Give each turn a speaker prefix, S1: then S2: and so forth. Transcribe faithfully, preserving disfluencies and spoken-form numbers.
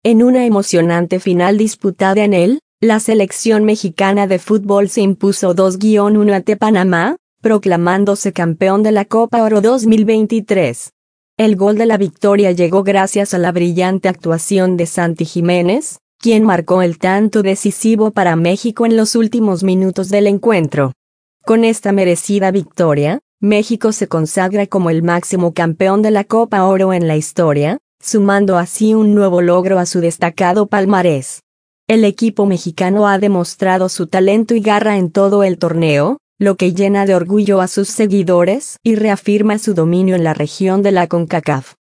S1: En una emocionante final disputada en el, la selección mexicana de fútbol se impuso dos a uno ante Panamá, proclamándose campeón de la Copa Oro dos mil veintitrés. El gol de la victoria llegó gracias a la brillante actuación de Santi Jiménez, quien marcó el tanto decisivo para México en los últimos minutos del encuentro. Con esta merecida victoria, México se consagra como el máximo campeón de la Copa Oro en la historia, sumando así un nuevo logro a su destacado palmarés. El equipo mexicano ha demostrado su talento y garra en todo el torneo, lo que llena de orgullo a sus seguidores y reafirma su dominio en la región de la CONCACAF.